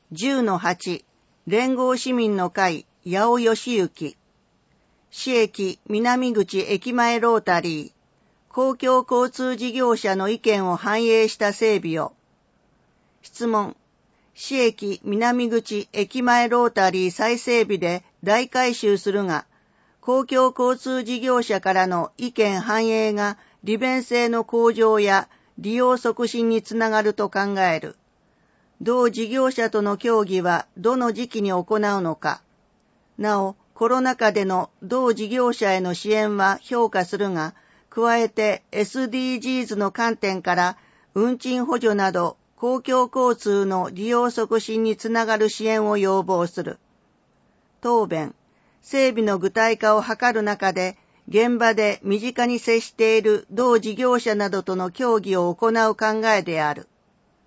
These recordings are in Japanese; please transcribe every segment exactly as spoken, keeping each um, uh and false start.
じゅうのはち 連合市民の会八尾義行市駅南口駅前ロータリー公共交通事業者の意見を反映した整備を質問市駅南口駅前ロータリー再整備で大改修するが公共交通事業者からの意見反映が利便性の向上や利用促進につながると考える。同事業者との協議はどの時期に行うのか。なお、コロナ禍での同事業者への支援は評価するが、加えて エスディージーズ の観点から運賃補助など公共交通の利用促進につながる支援を要望する。答弁、整備の具体化を図る中で、現場で身近に接している同事業者などとの協議を行う考えである。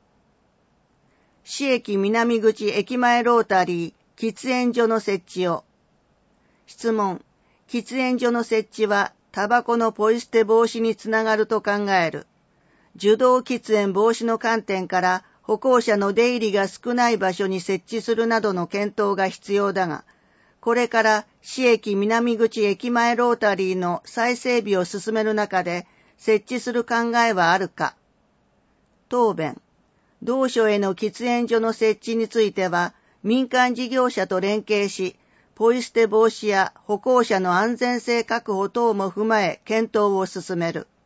市駅南口駅前ロータリー喫煙所の設置を。質問、喫煙所の設置はタバコのポイ捨て防止につながると考える。受動喫煙防止の観点から歩行者の出入りが少ない場所に設置するなどの検討が必要だが、これから市駅南口駅前ロータリーの再整備を進める中で設置する考えはあるか。答弁、同所への喫煙所の設置については民間事業者と連携し、ポイ捨て防止や歩行者の安全性確保等も踏まえ検討を進める。